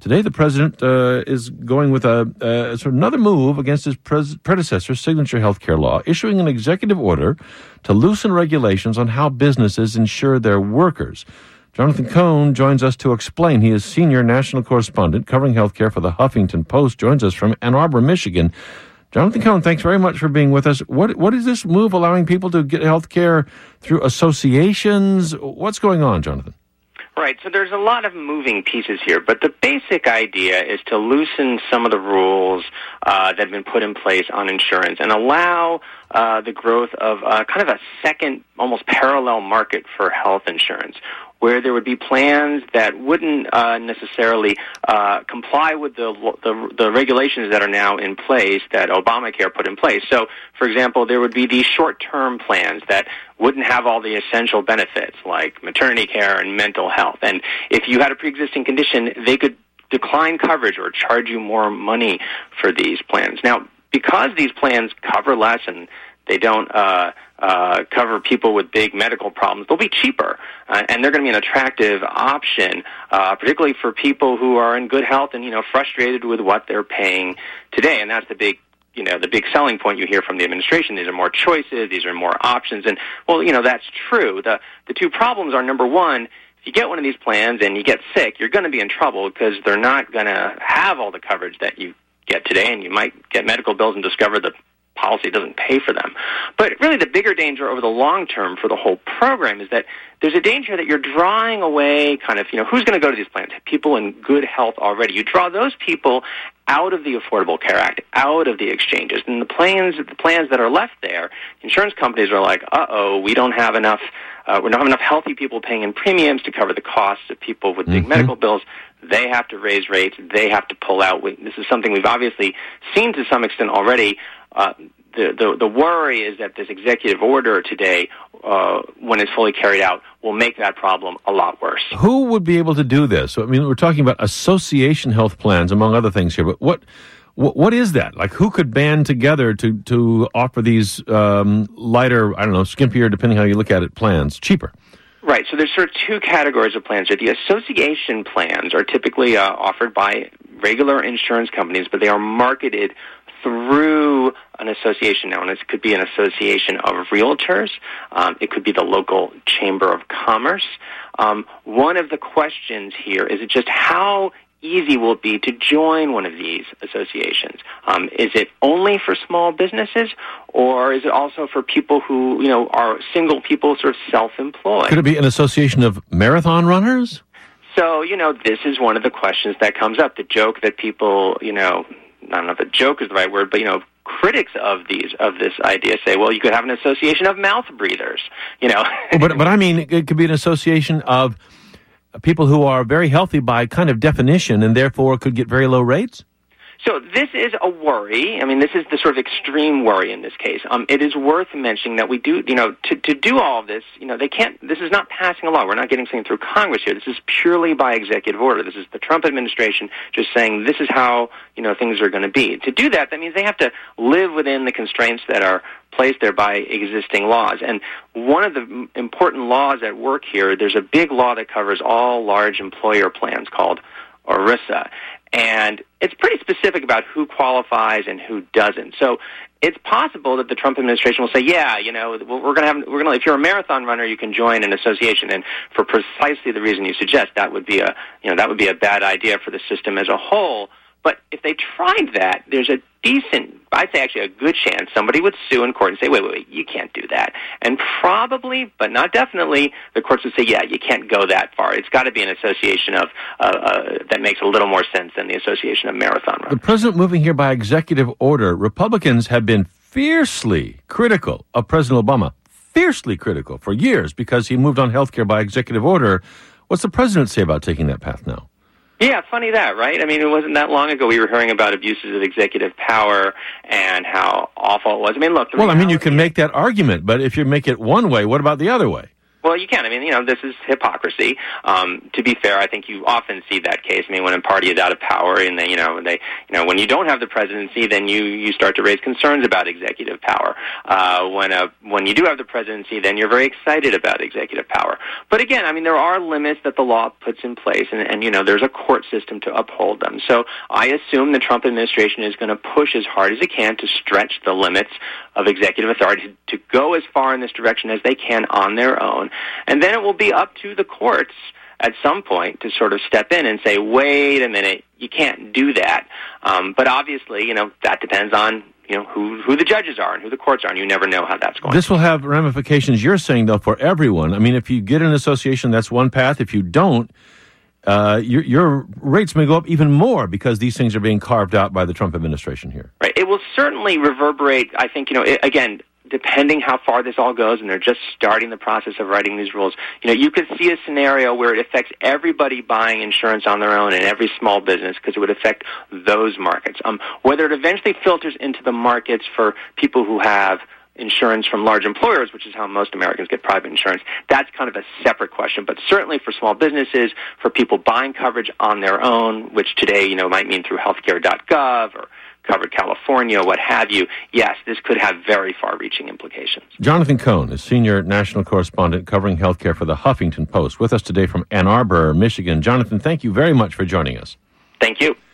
Today, the president is going with a sort of another move against his predecessor's signature health care law, issuing an executive order to loosen regulations on how businesses insure their workers. Jonathan Cohn joins us to explain. He is senior national correspondent covering healthcare for the Huffington Post, joins us from Ann Arbor, Michigan. Jonathan Cohn, thanks very much for being with us. What is this move allowing people to get health care through associations? What's going on, Jonathan? Right, so there's a lot of moving pieces here, but the basic idea is to loosen some of the rules that have been put in place on insurance and allow the growth of kind of a second, almost parallel market for health insurance, where there would be plans that wouldn't necessarily comply with the regulations that are now in place that Obamacare put in place. So, for example, there would be these short-term plans that wouldn't have all the essential benefits like maternity care and mental health. And if you had a pre-existing condition, they could decline coverage or charge you more money for these plans. Now, because these plans cover less and they don't cover people with big medical problems, they'll be cheaper, and they're going to be an attractive option, particularly for people who are in good health and, frustrated with what they're paying today. And that's the big selling point you hear from the administration. These are more choices, these are more options, and, well, that's true. The two problems are, number one, if you get one of these plans and you get sick, you're going to be in trouble because they're not going to have all the coverage that you get today, and you might get medical bills and discover the policy doesn't pay for them. But really the bigger danger over the long term for the whole program is that there's a danger that you're drawing away kind of, who's going to go to these plans? People in good health already. You draw those people out of the Affordable Care Act, out of the exchanges. And the plans that are left there, insurance companies are like, we don't have enough healthy people paying in premiums to cover the costs of people with big medical bills. They have to raise rates. They have to pull out. This is something we've obviously seen to some extent already. The worry is that this executive order today, when it's fully carried out, will make that problem a lot worse. Who would be able to do this? So, we're talking about association health plans, among other things here, but what is that? Like, who could band together to offer these lighter, skimpier, depending how you look at it, plans, cheaper? Right, so there's sort of two categories of plans here. The association plans are typically offered by regular insurance companies, but they are marketed through an association now, and this could be an association of realtors. It could be the local chamber of commerce. One of the questions here is just how easy will it be to join one of these associations? Is it only for small businesses, or is it also for people who, are single people, sort of self-employed? Could it be an association of marathon runners? So, this is one of the questions that comes up. The joke that people, I don't know if the joke is the right word, but, critics of this idea say, well, you could have an association of mouth breathers, But it could be an association of people who are very healthy by kind of definition and therefore could get very low rates? So this is a worry. This is the sort of extreme worry in this case. It is worth mentioning that we do, to do all of this, they can't, this is not passing a law. We're not getting something through Congress here. This is purely by executive order. This is the Trump administration just saying this is how, things are going to be. To do that, that means they have to live within the constraints that are placed there by existing laws. And one of the important laws at work here, there's a big law that covers all large employer plans called ERISA. And it's pretty specific about who qualifies and who doesn't. So it's possible that the Trump administration will say, we're going to, if you're a marathon runner, you can join an association. And for precisely the reason you suggest, that would be a bad idea for the system as a whole. But if they tried that, there's a I'd say actually a good chance somebody would sue in court and say, wait, you can't do that. And probably, but not definitely, the courts would say, you can't go that far. It's got to be an association of that makes a little more sense than the association of marathon runners. The president moving here by executive order. Republicans have been fiercely critical of President Obama, fiercely critical for years because he moved on health care by executive order. What's the president say about taking that path now? Yeah, funny that, right? It wasn't that long ago we were hearing about abuses of executive power and how awful it was. Look... you can make that argument, but if you make it one way, what about the other way? Well, you can. I mean, this is hypocrisy. To be fair, I think you often see that case. I mean, when a party is out of power, and when you don't have the presidency, then you start to raise concerns about executive power. When you do have the presidency, then you're very excited about executive power. But again, I mean, there are limits that the law puts in place, and there's a court system to uphold them. So I assume the Trump administration is going to push as hard as it can to stretch the limits of executive authority to go as far in this direction as they can on their own. And then it will be up to the courts at some point to sort of step in and say, wait a minute, you can't do that. But obviously, that depends on who the judges are and who the courts are, and you never know how that's going. This will have ramifications, you're saying, though, for everyone. I mean, if you get an association, that's one path. If you don't, your rates may go up even more because these things are being carved out by the Trump administration here. Right. It will certainly reverberate, I think, again, depending how far this all goes, and they're just starting the process of writing these rules, you could see a scenario where it affects everybody buying insurance on their own and every small business, because it would affect those markets. Whether it eventually filters into the markets for people who have insurance from large employers, which is how most Americans get private insurance, that's kind of a separate question. But certainly for small businesses, for people buying coverage on their own, which today, might mean through healthcare.gov or Covered California, what have you, yes, this could have very far-reaching implications. Jonathan Cohn is senior national correspondent covering healthcare for the Huffington Post, with us today from Ann Arbor, Michigan. Jonathan, thank you very much for joining us. Thank you.